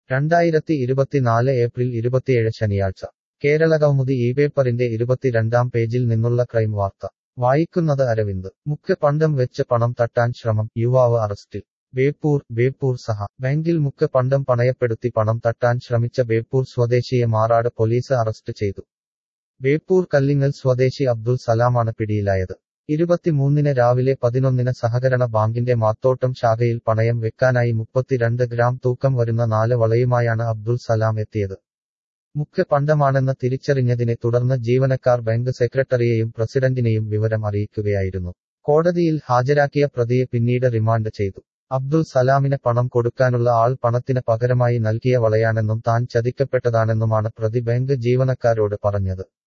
2024 April 27 ശനിയാഴ്ച കേരളകൗമുദി പേപ്പറിന്റെ 22-ാം പേജിൽ നിന്നുള്ള ക്രൈം വാർത്ത വായിക്കുന്നത് അരവിന്ദ് മുഖ്യപണ്ടം വെച്ച് പണം തട്ടാൻ ശ്രമം യുവാവ് അറസ്റ്റിൽ ബേപ്പൂർ ബാങ്കിൽ മുഖ്യപണ്ടം പണയപ്പെടുത്തി പണം തട്ടാൻ ശ്രമിച്ച ബേപ്പൂർ സ്വദേശിയെ മാറാട് പോലീസ് അറസ്റ്റ് ചെയ്തു. ബേപ്പൂർ കല്ലിങ്ങൽ സ്വദേശി അബ്ദുൾ സലാമാണ് പിടിയിലായത്. 23-ന് രാവിലെ 11-ന് സഹകരണ ബാങ്കിന്റെ മാത്തോട്ടം ശാഖയിൽ പണയം വെക്കാനായി 32 ഗ്രാം തൂക്കം വരുന്ന 4 വളയുമായാണ് അബ്ദുൾ സലാം എത്തിയത്. മുഖ്യപണ്ടമാണെന്ന് തിരിച്ചറിഞ്ഞതിനെ തുടർന്ന് ജീവനക്കാർ ബാങ്ക് സെക്രട്ടറിയെയും പ്രസിഡന്റിനെയും വിവരം അറിയിക്കുകയായിരുന്നു. കോടതിയിൽ ഹാജരാക്കിയ പ്രതിയെ പിന്നീട് റിമാൻഡ് ചെയ്തു. അബ്ദുൾ സലാമിന് പണം കൊടുക്കാനുള്ള ആൾ പണത്തിന് പകരമായി നൽകിയ വളയാണെന്നും താൻ ചതിക്കപ്പെട്ടതാണെന്നുമാണ് പ്രതി ബാങ്ക് ജീവനക്കാരോട് പറഞ്ഞത്.